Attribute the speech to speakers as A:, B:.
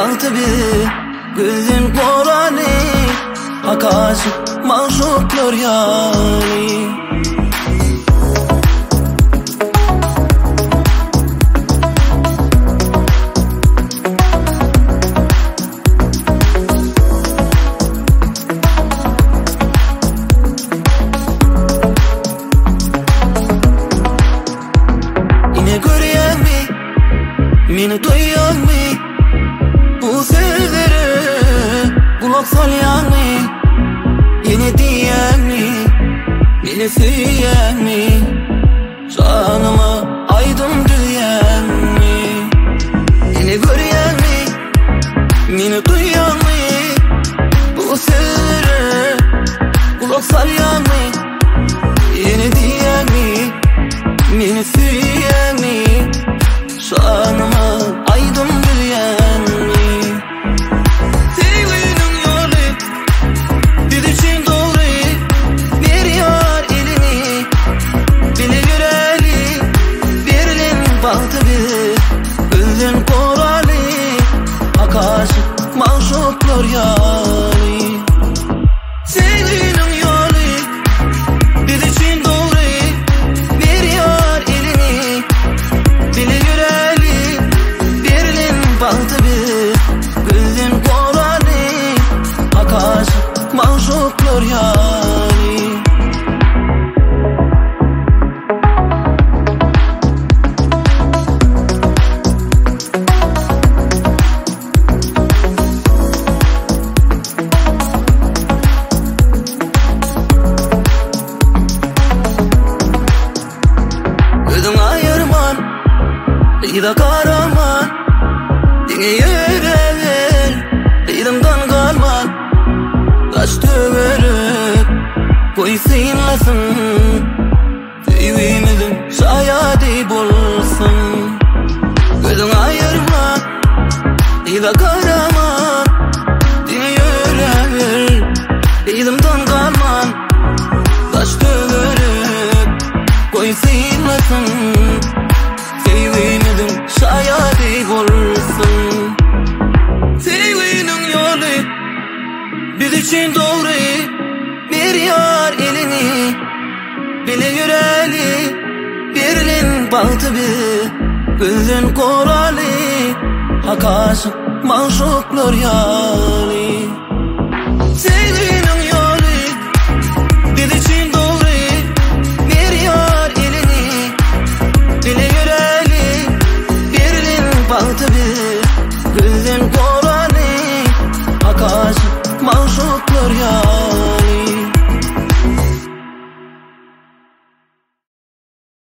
A: baktı bir gözün korani, akaşık maşuklar yani. Meni duyan mi? Bu sözleri kulak salyan mi? Yine diyen mi? Beni süyen mi? Canıma aydın diyen mi? Yine gören mi? Meni duyan mi? Bu sözleri kulak salyan mi? Yine diyen mi? Beni süyen mi? Şanıma aydın diyen mi? Sevginin yolu biz için doğru, veriyor elini, beni yüreli, birinin baktı bir gözün korali, akaşık maşuklar yani. Sevginin yolu biz için doğru, veriyor elini, beni yüreli, baktı bir gözün korani, akaşık maşuklar yani. Gözün ayırman, bir de karaman, dine yüreğir, elimden kalman, taş döverek koy sinlesin, sevimizin şayadi bulsun. Gözün ayırma, bir de karaman, dine yüreğir, elimden kalman, taş döverek koy sinlesin, sevimizin şayadi bulsun. Sevginin yolu biz için doğru, veriyor elini, beni yüreli, birinin baktı bir gözün korali, akaşık maşuklar yani. Sevginin yolu biz için doğru, veriyor elini, beni yüreli, birinin baktı bir gözün korani, akaşık maşuklar yani.